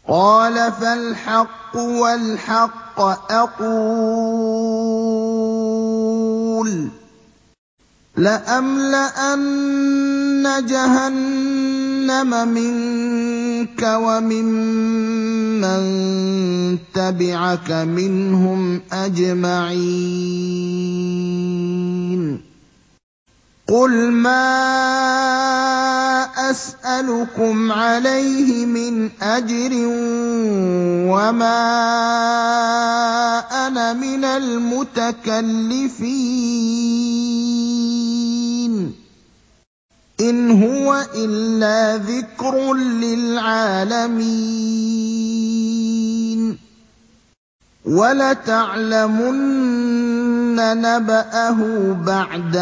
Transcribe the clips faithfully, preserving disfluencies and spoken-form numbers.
قَالَ فَالْحَقُّ وَالْحَقَّ أَقُولُ لَأَمْلَأَنَّ جَهَنَّمَ مِنكَ وَمِمَّن تَبِعَكَ مِنْهُمْ أَجْمَعِينَ قُلْ مَا أَسْأَلُكُمْ عَلَيْهِ مِنْ أَجْرٍ وَمَا أَنَا مِنَ الْمُتَكَلِّفِينَ إِنْ هُوَ إِلَّا ذِكْرٌ لِّلْعَالَمِينَ وَلَتَعْلَمُنَّ نَبَأَهُ بَعْدَ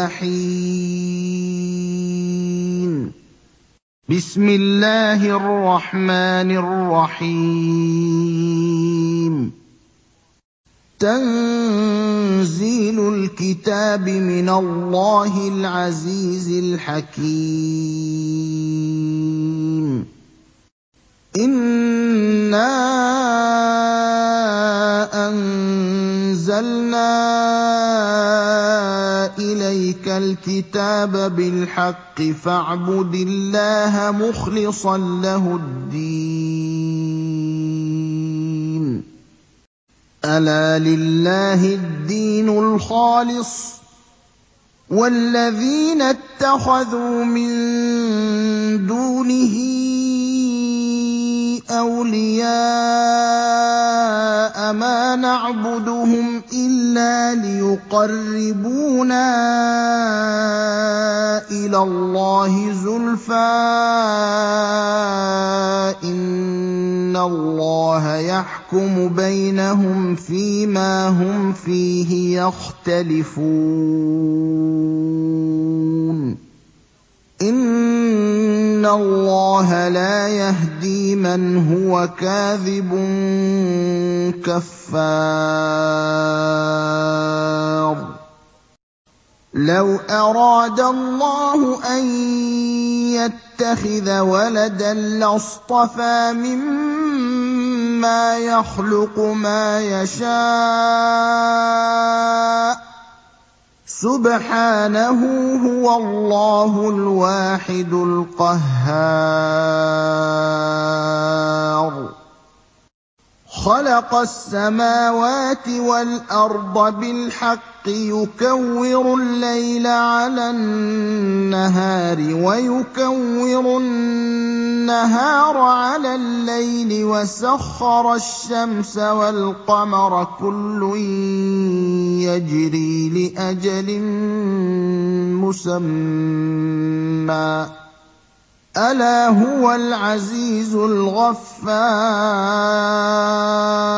حِينٍ بِسْمِ اللَّهِ الرَّحْمَٰنِ الرَّحِيمِ تَنزِيلُ الْكِتَابِ مِنَ اللَّهِ الْعَزِيزِ الْحَكِيمِ إِنَّا أَنزَلْنَا إِلَيْكَ الْكِتَابَ بِالْحَقِّ فَاعْبُدِ اللَّهَ مُخْلِصًا لَّهُ الدِّينَ أَلَا لِلَّهِ الدِّينُ الْخَالِصُ وَالَّذِينَ اتَّخَذُوا مِن دُونِهِ أَوْلِيَاءَ مَا نَعْبُدُهُمْ إِلَّا لِيُقَرِّبُونَا إِلَى اللَّهِ زُلْفَىٰ إِنَّ اللَّهَ يَحْكُمُ بَيْنَهُمْ فِيمَا هُمْ فِيهِ يَخْتَلِفُونَ إِنَّ اللَّهَ لَا يَهْدِي مَنْ هُوَ كَاذِبٌ كَفَّارٌ لَوْ أَرَادَ اللَّهُ أَن يَتَّخِذَ وَلَدًا لَّاصْطَفَىٰ مِمَّا يَخْلُقُ مَا يَشَاءُ ۚ سُبْحَانَهُ ۖ هُوَ اللَّهُ الْوَاحِدُ الْقَهَّارُ خَلَقَ السَّمَاوَاتِ وَالْأَرْضَ بِالْحَقِّ يُكَوِّرُ اللَّيْلَ عَلَى النَّهَارِ وَيُكَوِّرُ النَّهَارَ عَلَى اللَّيْلِ وَسَخَّرَ الشَّمْسَ وَالْقَمَرَ كُلٌّ يَجْرِي لِأَجَلٍ مُّسَمًّى ۗ أَلَا هُوَ الْعَزِيزُ الْغَفَّارُ